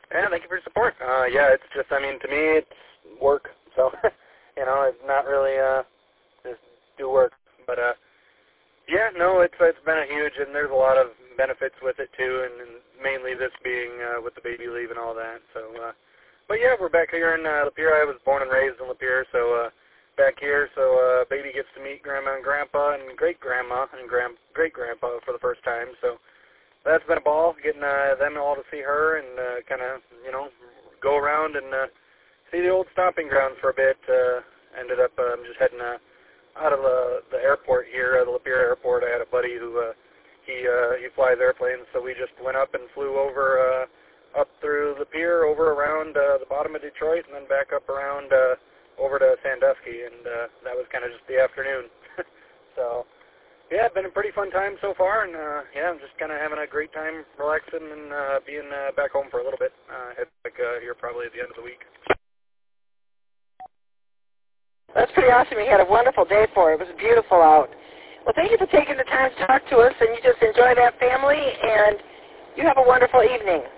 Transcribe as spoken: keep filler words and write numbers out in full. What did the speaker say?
Yeah, thank you for your support. Uh, yeah, it's just, I mean, to me, it's work. So, you know, it's not really uh, just do work. But, uh, yeah, no, it's it's been a huge, and there's a lot of benefits with it, too, and, and mainly this being uh, with the baby leave and all that. So, uh, but, yeah, we're back here in uh, Lapeer. I was born and raised in Lapeer, so uh, back here. So uh, baby gets to meet Grandma and Grandpa and great-grandma and grand great-grandpa for the first time. So that's been a ball, getting uh, them all to see her and uh, kind of, you know, go around and uh, see the old stomping grounds for a bit. Uh, ended up um, just heading uh, out of the, the airport here, uh, the Lapeer Airport. I had a buddy who uh, he uh, he flies airplanes, so we just went up and flew over uh, up through Lapeer, over around uh, the bottom of Detroit, and then back up around uh, over to Sandusky, and uh, that was kind of just the afternoon. So. Yeah, it's been a pretty fun time so far, and uh, yeah, I'm just kind of having a great time relaxing and uh, being uh, back home for a little bit. Uh, head back uh, here probably at the end of the week. That's pretty awesome. You had a wonderful day for it. It was beautiful out. Well, thank you for taking the time to talk to us, and you just enjoy that family, and you have a wonderful evening.